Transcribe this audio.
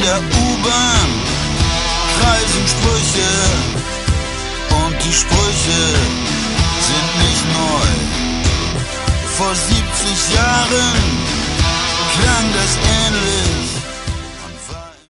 der U-Bahn kreisen Sprüche und die Sprüche sind nicht neu. Vor 70 Jahren klang das ähnlich